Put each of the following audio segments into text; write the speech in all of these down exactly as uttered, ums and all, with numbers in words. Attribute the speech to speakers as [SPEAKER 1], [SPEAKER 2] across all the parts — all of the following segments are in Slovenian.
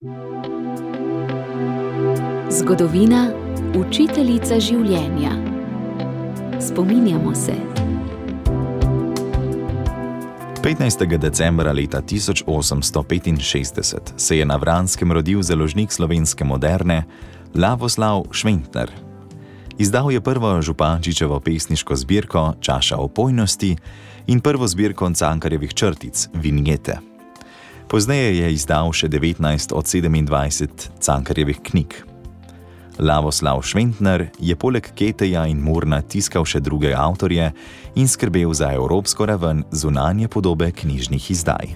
[SPEAKER 1] Zgodovina, učiteljica življenja. Spominjamo se.
[SPEAKER 2] petnajstega decembra leta tisoč osemsto petinšestdeset se je na Vranskem rodil založnik slovenske moderne Lavoslav Šventner. Izdal je prvo Župančičevo pesniško zbirko Čaša opojnosti in prvo zbirko Cankarjevih črtic Vinjete. Pozneje je izdal še devetnajst od sedemindvajset Cankarjevih knjig. Lavoslav Šventner je poleg Keteja in Murna tiskal še druge avtorje in skrbel za evropsko raven zunanje podobe knjižnih izdaj.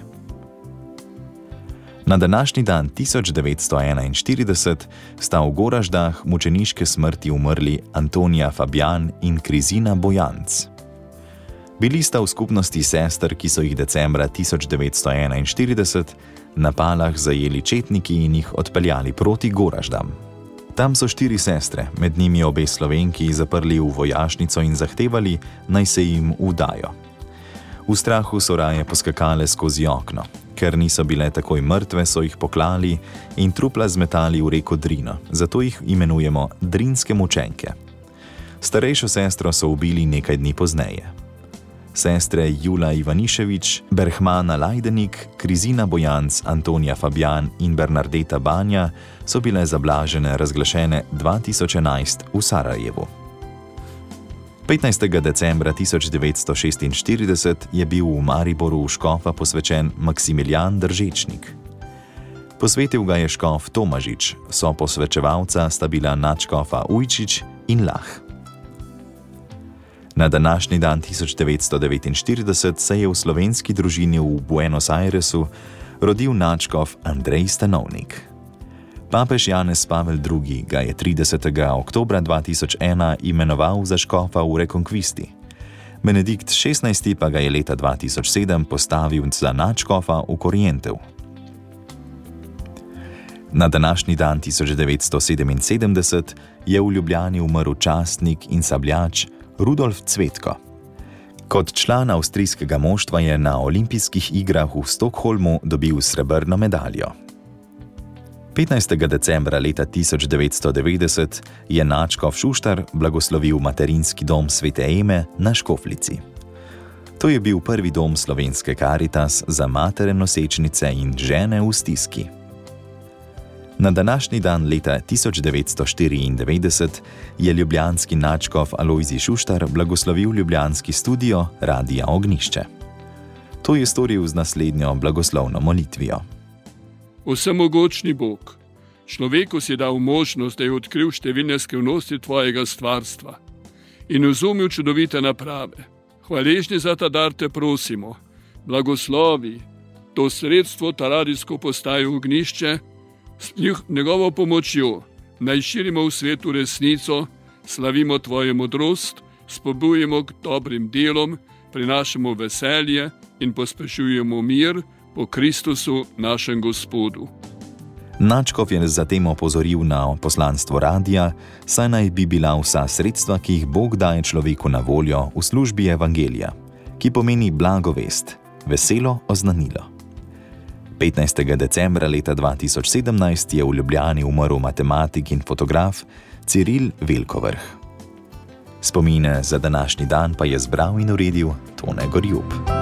[SPEAKER 2] Na današnji dan tisoč devetsto enainštirideset sta v Goraždah mučeniške smrti umrli Antonija Fabjan in Krizina Bojanc. Bili sta v skupnosti sester, ki so jih decembra tisoč devetsto enainštirideset na Palah zajeli četniki in jih odpeljali proti Goraždam. Tam so štiri sestre, med njimi obe Slovenki, zaprli v vojašnico in zahtevali, naj se jim vdajo. V strahu so raje poskakale skozi okno. Ker niso bile takoj mrtve, so jih poklali in trupla zmetali v reko Drino, zato jih imenujemo drinske mučenke. Starejšo sestro so ubili nekaj dni pozneje. Sestre Jula Ivanišević, Berhmana Lajdenik, Krizina Bojanc, Antonija Fabjan in Bernardeta Banja so bile zablažene razglašene dva tisoč enajst v Sarajevu. petnajstega decembra tisoč devetsto šestinštirideset je bil v Mariboru v škofa posvečen Maksimilijan Držečnik. Posvetil ga je škof Tomažič, soposvečevalca sta bila nadškofa Ujčič in Lah. Na današnji dan tisoč devetsto devetinštirideset se je v slovenski družini v Buenos Airesu rodil nadškof Andrej Stanovnik. Papež Janez Pavel drugi. ga je tridesetega oktobra dva tisoč ena imenoval za škofa v Rekonkvisti. Benedikt šestnajsti. pa ga je leta dva tisoč sedem postavil za nadškofa v Korjentev. Na današnji dan tisoč devetsto sedeminsedemdeset je v Ljubljani umrl častnik in sabljač Rudolf Cvetko. Kot član avstrijskega moštva je na olimpijskih igrah v Stockholmu dobil srebrno medaljo. petnajstega decembra leta tisoč devetsto devetdeset je nadškof Šuštar blagoslovil materinski dom Svete Eme na Škofljici. To je bil prvi dom slovenske Karitas za matere nosečnice in žene v stiski. Na današnji dan leta tisoč devetsto štiriindevetdeset je ljubljanski nadškof Alojzij Šuštar blagoslovil ljubljanski studio Radia Ognjišče. To je storil z naslednjo blagoslovno molitvijo.
[SPEAKER 3] Vsemogočni Bog, človeku si dal možnost, da je odkril številne skrivnosti tvojega stvarstva in izumil čudovite naprave. Hvaležni za ta dar te prosimo, blagoslovi to sredstvo, ta radijsko postajo Ognjišče, s njegovo pomočjo naj širimo v svetu resnico, slavimo tvojo modrost, spodbujemo k dobrim delom, prinašamo veselje in pospešujemo mir po Kristusu, našem Gospodu.
[SPEAKER 2] Nadškof je zatem opozoril na poslanstvo radia, saj naj bi bila vsa sredstva, ki jih Bog daje človeku na voljo v službi evangelija, ki pomeni blagovest, veselo oznanilo. petnajstega decembra leta dva tisoč sedemnajst je v Ljubljani umrl matematik in fotograf Ciril Velkovrh. Spomine za današnji dan pa je zbral in uredil Tone Gorjup.